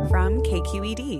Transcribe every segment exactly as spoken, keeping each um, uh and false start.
from K Q E D.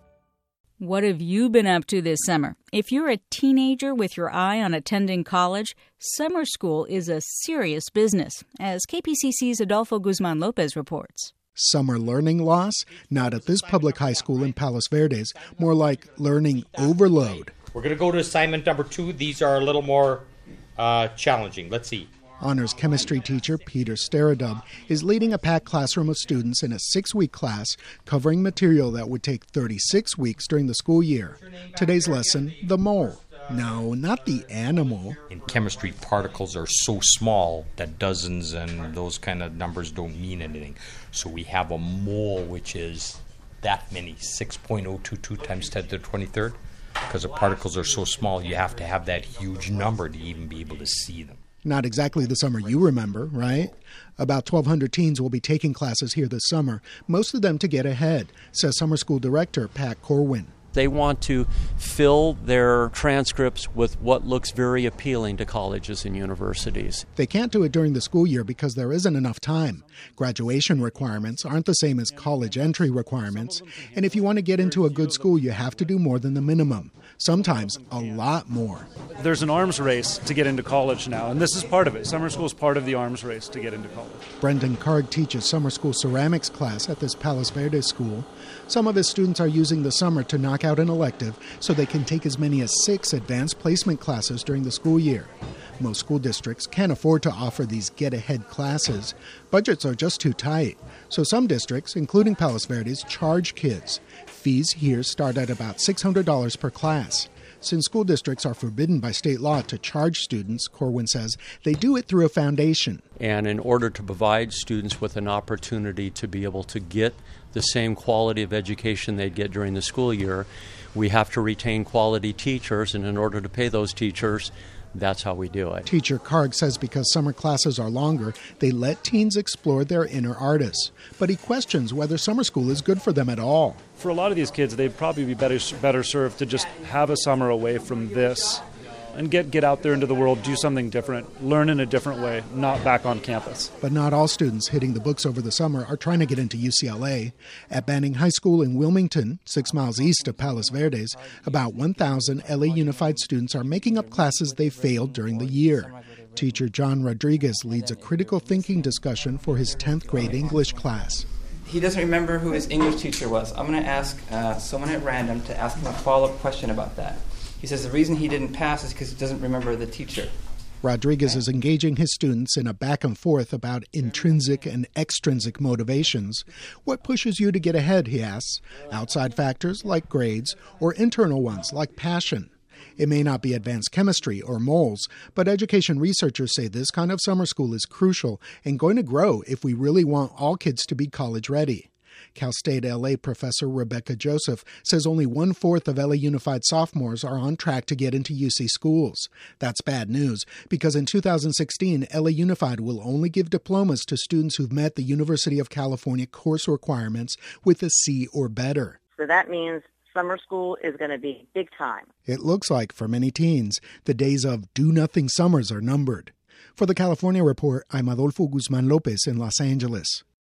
What have you been up to this summer? If you're a teenager with your eye on attending college, summer school is a serious business, as K P C C's Adolfo Guzman Lopez reports. Summer learning loss? Not at this public high school in Palos Verdes. More like learning overload. We're going to go to assignment number two. These are a little more uh, challenging. Let's see. Honors chemistry teacher Peter Staradub is leading a packed classroom of students in a six-week class covering material that would take thirty-six weeks during the school year. Today's lesson, the mole. No, not the animal. In chemistry, particles are so small that dozens and those kind of numbers don't mean anything. So we have a mole, which is that many, six point oh two two times ten to the twenty-third. Because the particles are so small, you have to have that huge number to even be able to see them. Not exactly the summer you remember, right? About twelve hundred teens will be taking classes here this summer, most of them to get ahead, says summer school director Pat Corwin. They want to fill their transcripts with what looks very appealing to colleges and universities. They can't do it during the school year because there isn't enough time. Graduation requirements aren't the same as college entry requirements, and if you want to get into a good school, you have to do more than the minimum, sometimes a lot more. There's an arms race to get into college now, and this is part of it. Summer school is part of the arms race to get into college. Brendan Karg teaches summer school ceramics class at this Palos Verdes school. Some of his students are using the summer to knock out an elective so they can take as many as six advanced placement classes during the school year. Most school districts can't afford to offer these get-ahead classes. Budgets are just too tight. So some districts, including Palos Verdes, charge kids. Fees here start at about six hundred dollars per class. Since school districts are forbidden by state law to charge students, Corwin says, they do it through a foundation. And in order to provide students with an opportunity to be able to get the same quality of education they'd get during the school year, we have to retain quality teachers, and in order to pay those teachers, that's how we do it. Teacher Karg says because summer classes are longer, they let teens explore their inner artists. But he questions whether summer school is good for them at all. For a lot of these kids, they'd probably be better better served to just have a summer away from this and get, get out there into the world, do something different, learn in a different way, not back on campus. But not all students hitting the books over the summer are trying to get into U C L A. At Banning High School in Wilmington, six miles east of Palos Verdes, about one thousand L A Unified students are making up classes they failed during the year. Teacher John Rodriguez leads a critical thinking discussion for his tenth grade English class. He doesn't remember who his English teacher was. I'm going to ask uh, someone at random to ask him a follow-up question about that. He says the reason he didn't pass is because he doesn't remember the teacher. Rodriguez is engaging his students in a back and forth about intrinsic and extrinsic motivations. What pushes you to get ahead, he asks. Outside factors like grades or internal ones like passion. It may not be advanced chemistry or moles, but education researchers say this kind of summer school is crucial and going to grow if we really want all kids to be college ready. Cal State L A professor Rebecca Joseph says only one-fourth of L A Unified sophomores are on track to get into U C schools. That's bad news, because in two thousand sixteen, L A Unified will only give diplomas to students who've met the University of California course requirements with a C or better. So that means summer school is going to be big time. It looks like, for many teens, the days of do-nothing summers are numbered. For the California Report, I'm Adolfo Guzman Lopez in Los Angeles.